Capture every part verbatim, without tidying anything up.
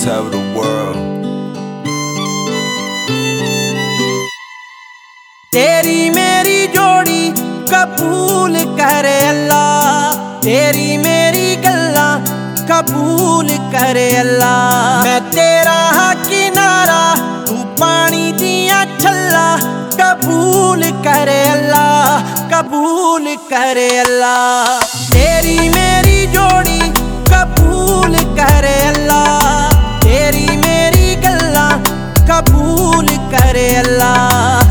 save the world. तेरी मेरी जोड़ी कबूल करे अल्लाह, तेरी मेरी गल्ला कबूल करे अल्लाह। मैं तेरा किनारा तू पानी दिया छल्ला, कबूल करे अल्लाह, कबूल करे अल्लाह। तेरी मेरी जोड़ी कबूल करे अल्लाह, तेरी मेरी गल्ला कबूल करे अल्लाह।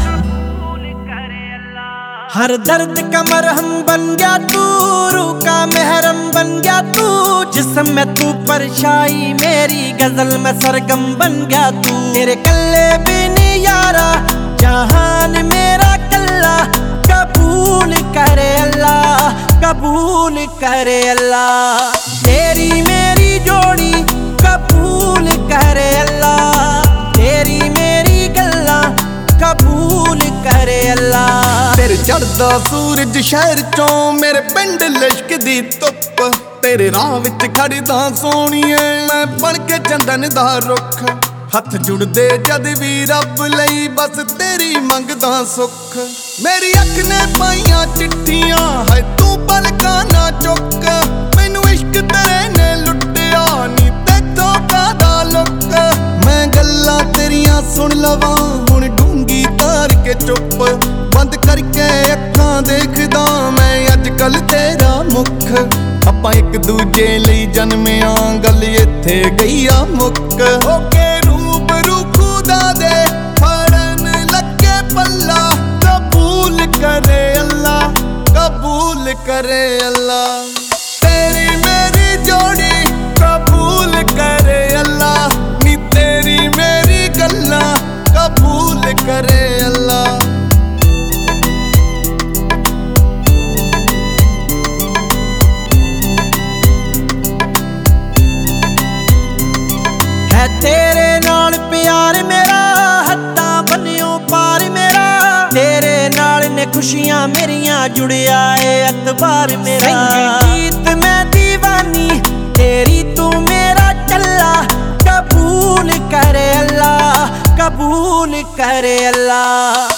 हर दर्द का मरहम बन गया तू, रूह का महरम बन गया तू। जिस्म में तू परछाई मेरी गजल में सरगम बन गया तू। तेरे कल्ले बिन यारा जहान मेरा कल्ला, कबूल करे अल्लाह, कबूल करे अल्लाह। तेरी मेरी जोड़ी कबूल करे अल्लाह, तेरी मेरी गल्ला कबूल करे अल्लाह। तेरे चढ़दा सूरज शहर चों मेरे पिंड लिशकदी धुप, तेरे राह विच खड़दा सोहणीए मैं बन के चंदन दा रुख। हथ जुड़दे जद भी रब लई बस तेरी मंगदा सुख। मेरी अख ने पाइयां चिट्ठियां है तू पलकां ना चुक, मैनू इश्क तेरे ने लुटिया नी तैथों कादा लुक। मैं गल्लां तेरियां सुन लवां हुण डूंगी तार के चुप, बंद करके अखां देखदा मैं अजकल तेरा मुख। आपां एक दूजे लई जन्मिया गल इत्थे गई आ मुक। ओके रूबरू खुदा दे फड़न लगे पल्ला, कबूल करे अल्लाह, कबूल करे अल्लाह। तेरी मेरी जोड़ी कबूल करे अल्लाह, नी तेरी मेरी गल्ला कबूल करे अल्लाह। तेरे नाल प्यार मेरा हत्ता बन्नियों पार मेरा, तेरे नाल ने खुशियां मेरियां जुड़िया है अतबार मेरा। संगीत में दीवानी तेरी तू मेरा चल्ला, कबूल करे अल्लाह, कबूल करे अल्लाह।